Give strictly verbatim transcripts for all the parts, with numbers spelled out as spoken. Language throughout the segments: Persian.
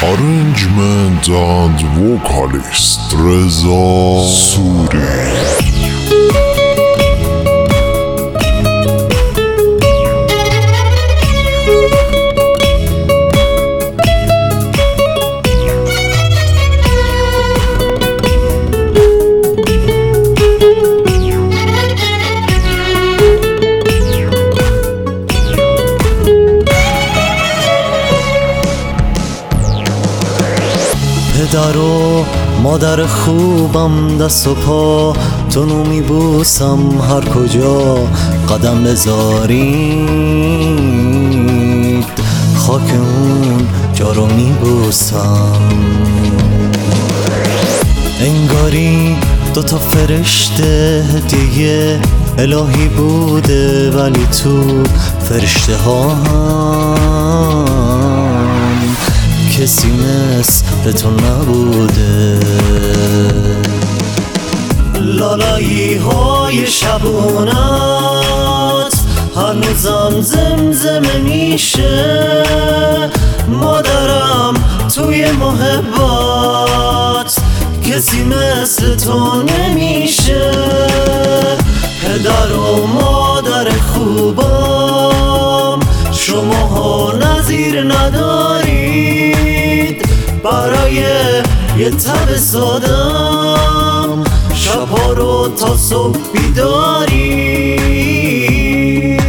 Arrangement and vocalist Reza Suri. پدر و مادر خوبم دست و پا تونو میبوسم هر کجا قدم بذارید خاک اون جا رو میبوسم. انگاری دوتا فرشته هدیه الهی بوده ولی تو فرشته ها هم کسی مثل تو نبوده. لالایی های شبونت هنوزم زمزمه میشه. مادرم توی محبت کسی مثل تو نمیشه. پدر و مادر خوبم شماها نظیر ندارید. برای یه تب سادم شبها رو تا صبح بیدارید.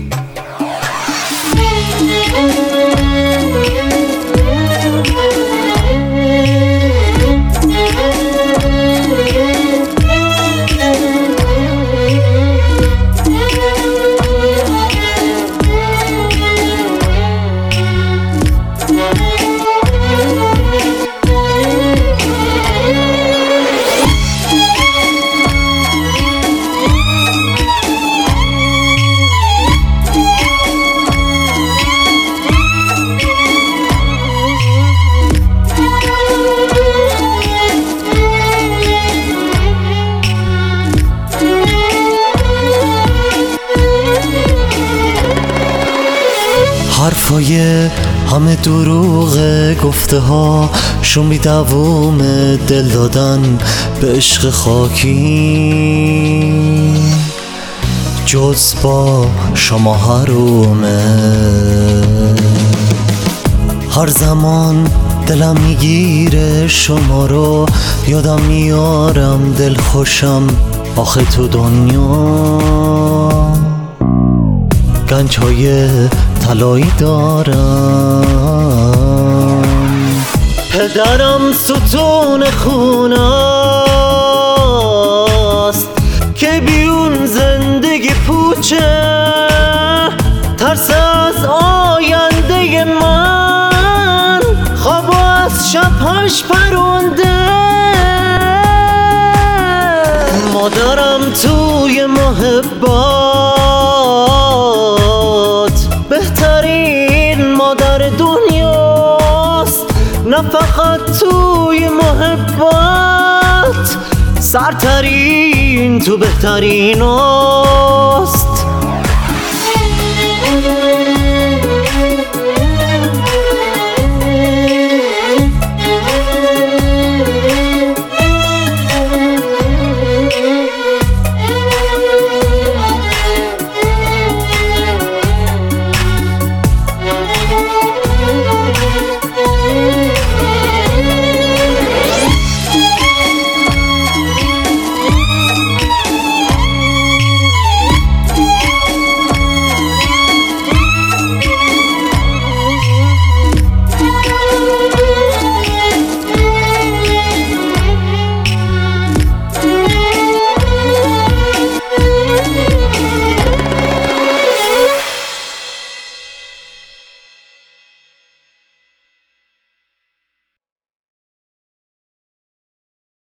حرفای همه دروغ گفته ها شون بی دووم دل دادن به عشق خاکی جز با شما حرومه. هر زمان دلم میگیره شما رو یادم میارم دل خوشم آخه تو دنیا گنج های طلایی دارم. پدرم ستون خونه است که بیون زندگی پوچه. ترس از آینده من خواب از شبهاش پرونده. مادرم توی محبت بهترین مادر دنیاست. نه فقط توی محبت سرترین تو بهترین است.